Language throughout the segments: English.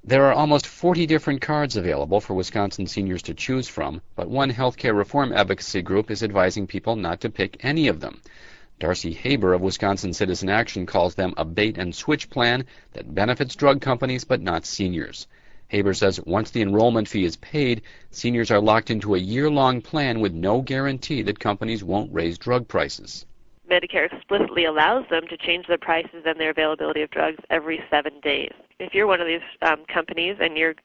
There are almost 40 different cards available for Wisconsin seniors to choose from, but one healthcare reform advocacy group is advising people not to pick any of them. Darcy Haber of Wisconsin Citizen Action calls them a bait-and-switch plan that benefits drug companies but not seniors. Haber says once the enrollment fee is paid, seniors are locked into a year-long plan with no guarantee that companies won't raise drug prices. Medicare explicitly allows them to change their prices and their availability of drugs every 7 days. If you're one of these companies and your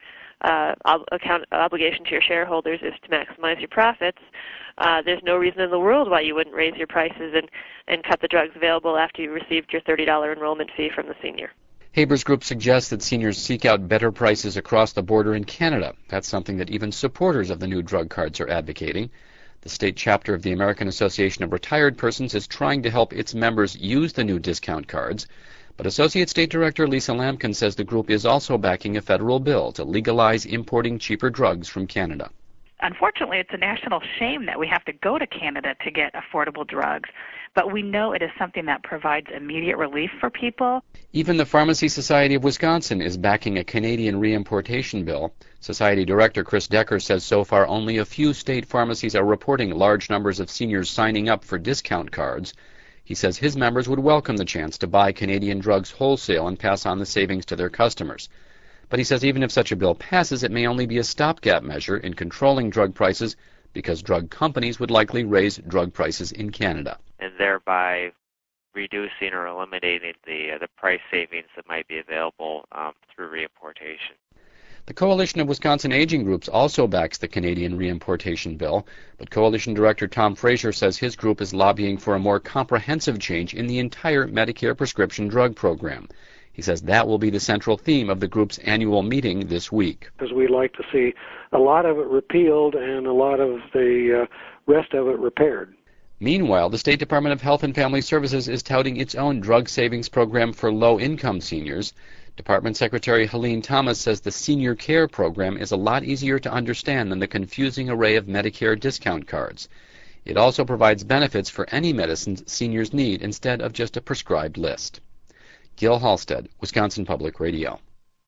obligation to your shareholders is to maximize your profits, there's no reason in the world why you wouldn't raise your prices and cut the drugs available after you received your $30 enrollment fee from the senior. Haber's group suggests that seniors seek out better prices across the border in Canada. That's something that even supporters of the new drug cards are advocating. The state chapter of the American Association of Retired Persons is trying to help its members use the new discount cards. But Associate State Director Lisa Lampkin says the group is also backing a federal bill to legalize importing cheaper drugs from Canada. Unfortunately, it's a national shame that we have to go to Canada to get affordable drugs, but we know it is something that provides immediate relief for people. Even the Pharmacy Society of Wisconsin is backing a Canadian reimportation bill. Society Director Chris Decker says so far only a few state pharmacies are reporting large numbers of seniors signing up for discount cards. He says his members would welcome the chance to buy Canadian drugs wholesale and pass on the savings to their customers. But he says even if such a bill passes, it may only be a stopgap measure in controlling drug prices because drug companies would likely raise drug prices in Canada. And thereby reducing or eliminating the price savings that might be available through reimportation. The Coalition of Wisconsin Aging Groups also backs the Canadian reimportation bill, but Coalition Director Tom Frazier says his group is lobbying for a more comprehensive change in the entire Medicare prescription drug program. He says that will be the central theme of the group's annual meeting this week. Because we'd like to see a lot of it repealed and a lot of the rest of it repaired. Meanwhile, the State Department of Health and Family Services is touting its own drug savings program for low-income seniors. Department Secretary Helene Thomas says the Senior Care Program is a lot easier to understand than the confusing array of Medicare discount cards. It also provides benefits for any medicines seniors need instead of just a prescribed list. Gil Halstead, Wisconsin Public Radio.